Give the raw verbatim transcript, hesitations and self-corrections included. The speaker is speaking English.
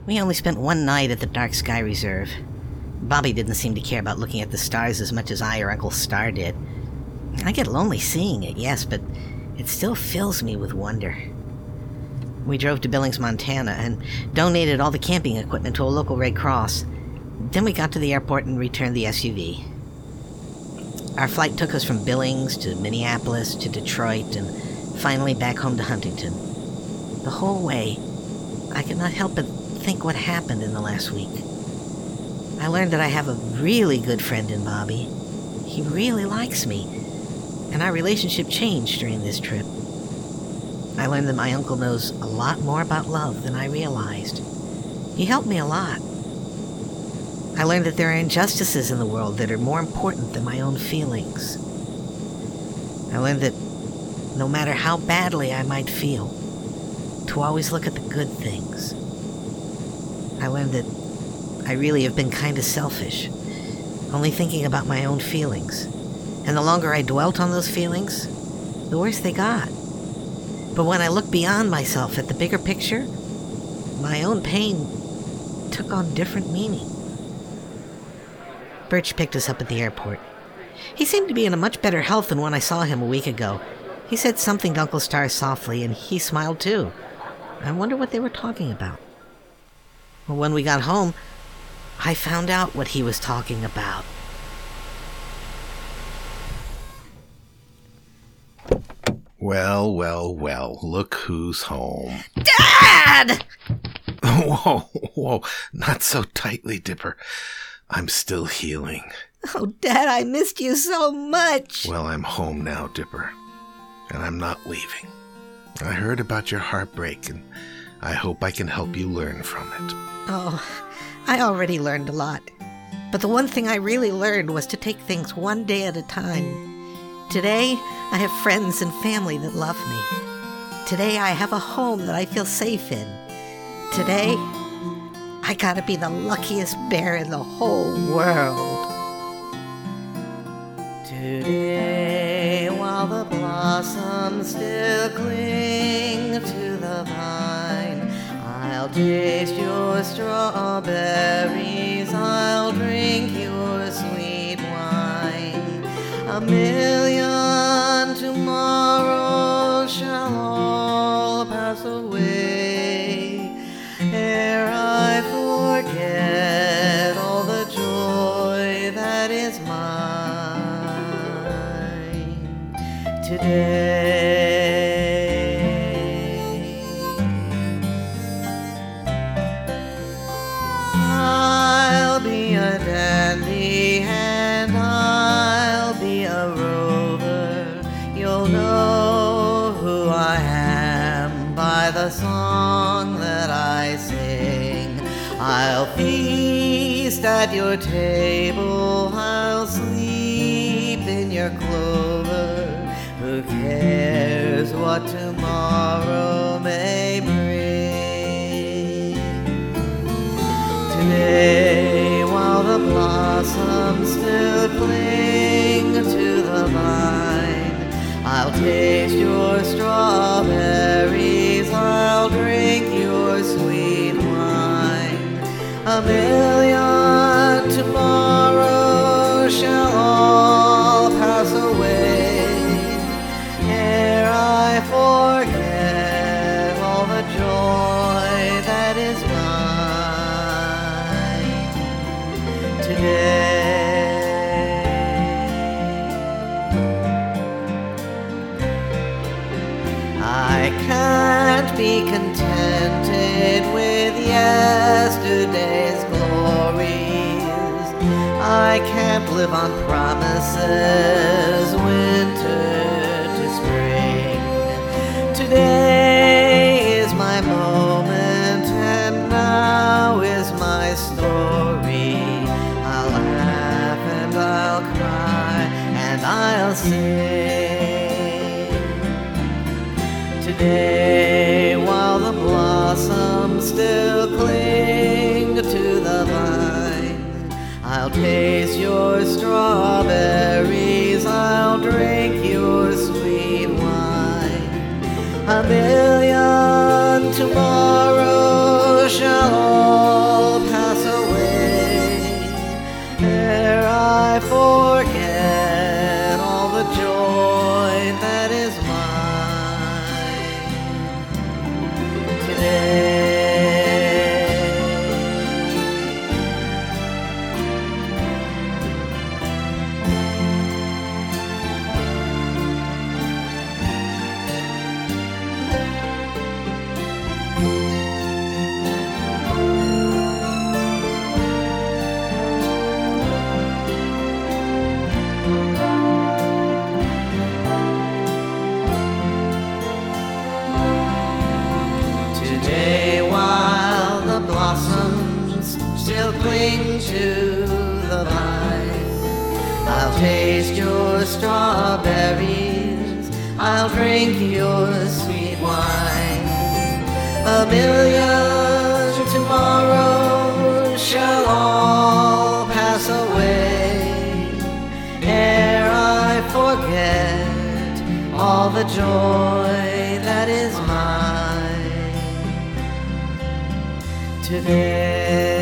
We only spent one night at the Dark Sky Reserve. Bobby didn't seem to care about looking at the stars as much as I or Uncle Star did. I get lonely seeing it, yes, but it still fills me with wonder. We drove to Billings, Montana, and donated all the camping equipment to a local Red Cross. Then we got to the airport and returned the S U V. Our flight took us from Billings to Minneapolis to Detroit and finally back home to Huntington. The whole way, I could not help but think what happened in the last week. I learned that I have a really good friend in Bobby. He really likes me, and our relationship changed during this trip. I learned that my uncle knows a lot more about love than I realized. He helped me a lot. I learned that there are injustices in the world that are more important than my own feelings. I learned that no matter how badly I might feel, to always look at the good things. I learned that I really have been kind of selfish, only thinking about my own feelings. And the longer I dwelt on those feelings, the worse they got. But when I looked beyond myself at the bigger picture, my own pain took on different meaning. Birch picked us up at the airport. He seemed to be in a much better health than when I saw him a week ago. He said something to Uncle Star softly, and he smiled too. I wonder what they were talking about. Well, when we got home, I found out what he was talking about. Well, well, well, look who's home. Dad! Whoa, whoa, not so tightly, Dipper. I'm still healing. Oh, Dad, I missed you so much. Well, I'm home now, Dipper, and I'm not leaving. I heard about your heartbreak, and I hope I can help you learn from it. Oh, I already learned a lot. But the one thing I really learned was to take things one day at a time. Today, I have friends and family that love me. Today, I have a home that I feel safe in. Today, I gotta be the luckiest bear in the whole world. Today, while the blossoms still cling to the vine, I'll taste your strawberries, I'll drink your sweet wine. A million tomorrows shall all pass away, ere I forget all the joy that is mine today. I'll be a dandy and I'll be a rover. You'll know who I am by the song that I sing. I'll feast at your table, I'll sleep in your clover. Who cares what tomorrow may bring? Today, while the blossoms still cling to the vine, I'll taste your strawberries, I'll drink your sweet wine. A million tomorrows shall all pass away, ere I forget all the joy that is mine today. I can't be contented with yesterday's glories. I can't live on promises, winter to spring. Today is my moment, and now is my story. I'll laugh and I'll cry and I'll sing. Today, while the blossoms still cling to the vine, I'll taste your strawberries, I'll drink your sweet wine. A million tomorrows shall all Today, while the blossoms still cling to the vine, I'll taste your strawberries, I'll drink your sweet wine. A million tomorrows shall all pass away ere I forget all the joy that is mine. Today